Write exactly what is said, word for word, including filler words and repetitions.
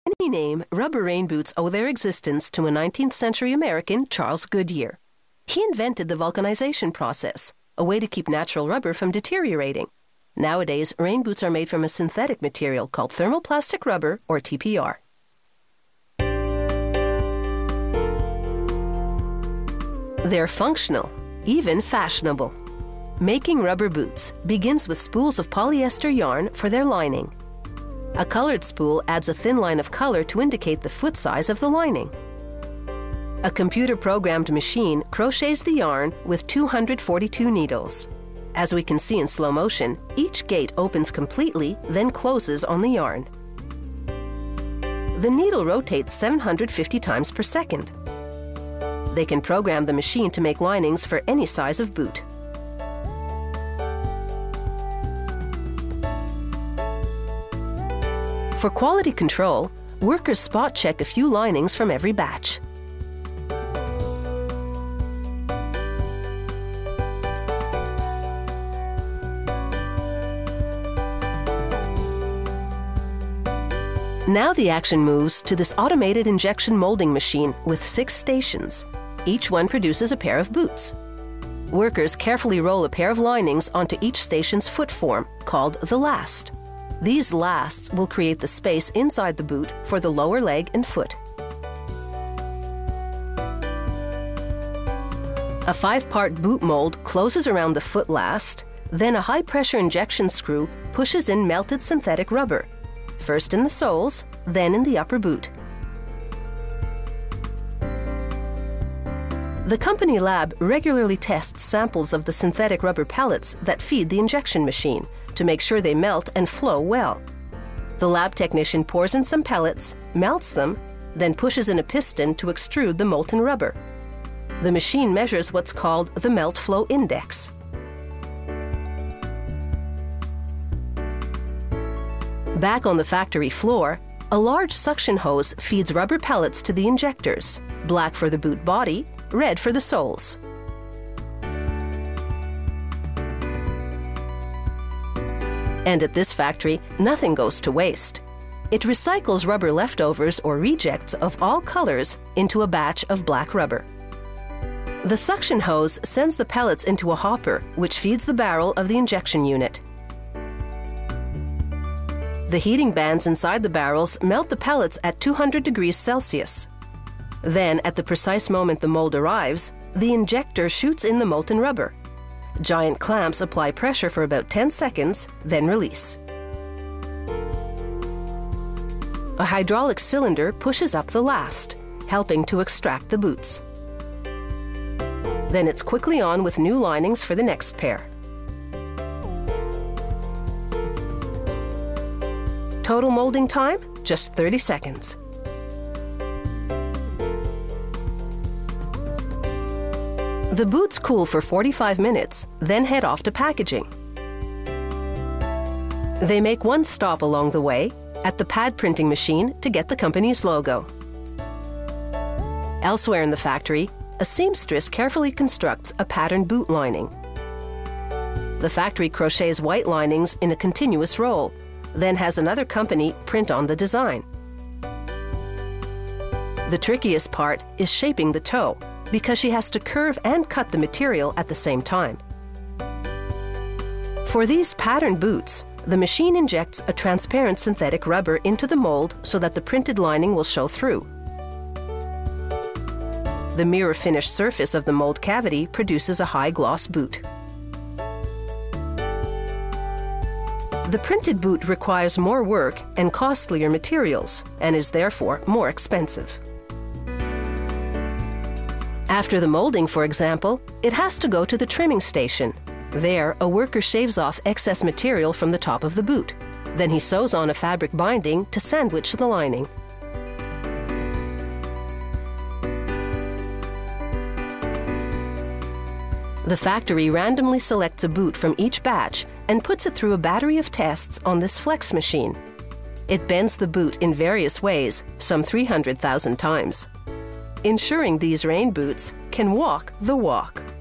Any name, rubber rain boots owe their existence to a nineteenth century American, Charles Goodyear. He invented the vulcanization process, a way to keep natural rubber from deteriorating. Nowadays, rain boots are made from a synthetic material called thermoplastic rubber, or T P R. They're functional, even fashionable. Making rubber boots begins with spools of polyester yarn for their lining. A colored spool adds a thin line of color to indicate the foot size of the lining. A computer-programmed machine crochets the yarn with two hundred forty-two needles. As we can see in slow motion, each gate opens completely, then closes on the yarn. The needle rotates seven hundred fifty times per second. They can program the machine to make linings for any size of boot. For quality control, workers spot check a few linings from every batch. Now the action moves to this automated injection molding machine with six stations. Each one produces a pair of boots. Workers carefully roll a pair of linings onto each station's foot form, called the last. These lasts will create the space inside the boot for the lower leg and foot. A five-part boot mold closes around the foot last, then a high-pressure injection screw pushes in melted synthetic rubber, first in the soles, then in the upper boot. The company lab regularly tests samples of the synthetic rubber pellets that feed the injection machine to make sure they melt and flow well. The lab technician pours in some pellets, melts them, then pushes in a piston to extrude the molten rubber. The machine measures what's called the melt flow index. Back on the factory floor, a large suction hose feeds rubber pellets to the injectors, black for the boot body, red for the soles. And at this factory, nothing goes to waste. It recycles rubber leftovers or rejects of all colors into a batch of black rubber. The suction hose sends the pellets into a hopper, which feeds the barrel of the injection unit. The heating bands inside the barrels melt the pellets at two hundred degrees Celsius. Then, at the precise moment the mold arrives, the injector shoots in the molten rubber. Giant clamps apply pressure for about ten seconds, then release. A hydraulic cylinder pushes up the last, helping to extract the boots. Then it's quickly on with new linings for the next pair. Total molding time, just thirty seconds. The boots cool for forty-five minutes, then head off to packaging. They make one stop along the way, at the pad printing machine to get the company's logo. Elsewhere in the factory, a seamstress carefully constructs a patterned boot lining. The factory crochets white linings in a continuous roll, then has another company print on the design. The trickiest part is shaping the toe, because she has to curve and cut the material at the same time. For these patterned boots, the machine injects a transparent synthetic rubber into the mold so that the printed lining will show through. The mirror-finished surface of the mold cavity produces a high-gloss boot. The printed boot requires more work and costlier materials and is therefore more expensive. After the molding, for example, it has to go to the trimming station. There, a worker shaves off excess material from the top of the boot. Then he sews on a fabric binding to sandwich the lining. The factory randomly selects a boot from each batch and puts it through a battery of tests on this flex machine. It bends the boot in various ways, some three hundred thousand times, ensuring these rain boots can walk the walk.